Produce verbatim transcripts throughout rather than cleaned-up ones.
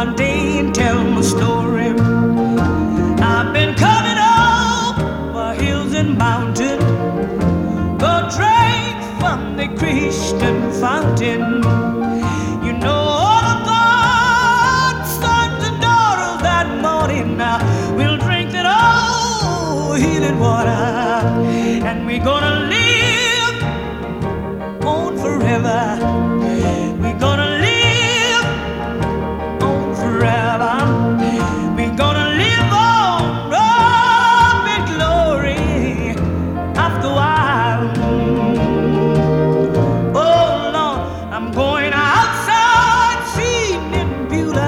one day and tell my story. I've been coming over hills and mountains, go drink from the Christian fountain. You know all of God's sons and daughters that morning now we'll drink that old healing water, and we're gonna live on forever. We're gonna live on forever. We're gonna live on up in glory after a while. Oh Lord, I'm going outside seeing beauty.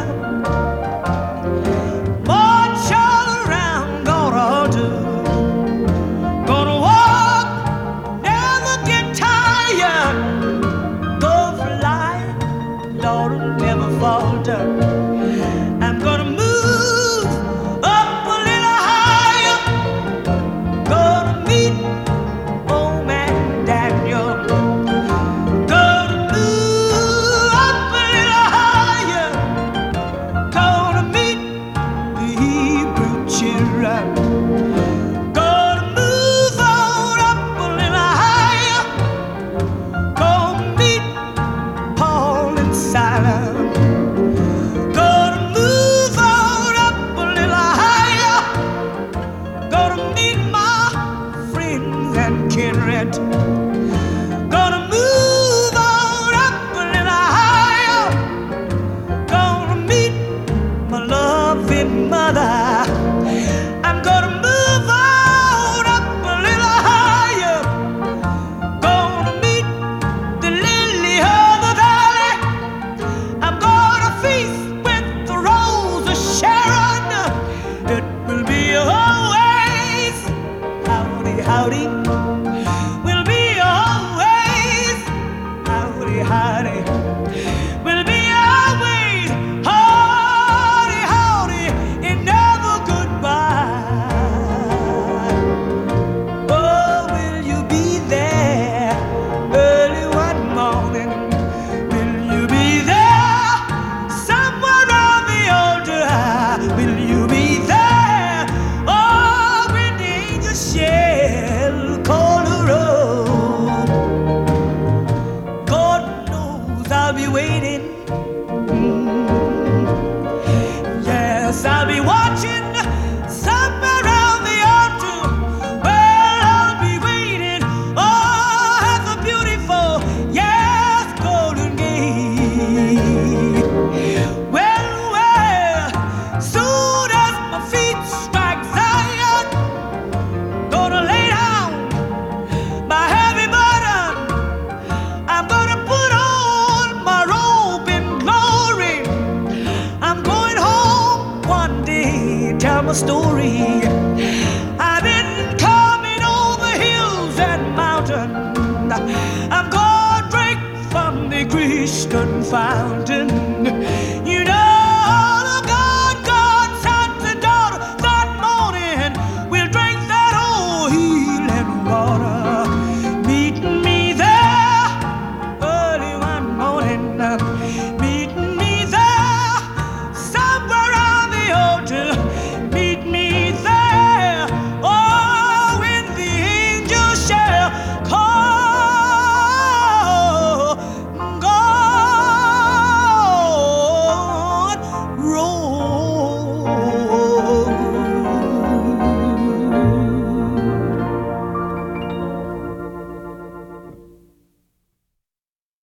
March all around, gonna do. Gonna walk, never get tired. Go fly, Lord, never falter. I'm gonna move up a little higher. Gonna meet old man Daniel. Gonna move up a little higher. Gonna meet the Hebrew children. Gonna move on up a little higher. Gonna meet Paul and Silas. Gonna move on up a little higher. Gonna meet my friends and kindred. Gonna move on up a little higher. Gonna meet my loving mother. I'm gonna move on up a little higher. Gonna meet the lily of the valley. I'm gonna feast with the rose of Sharon. It will be always howdy, howdy. Will be always howdy, howdy. Will be always howdy, howdy, and never goodbye. Oh, will you be there early one morning? Will you be there somewhere on the altar? Will you be there? Oh, when the angel shall call the roll. God knows I'll be waiting. Mm. Yes, I'll be watching somewhere around the altar. Well, I'll be waiting. Oh, at the beautiful, yes, golden gate. Well, well, soon as my feet strike Zion, gonna lay down my heavy burden. I'm gonna put on my robe in glory. I'm going home one day, tell my story. I've been coming over hills and mountains. I'm gonna drink from the Christian fountain.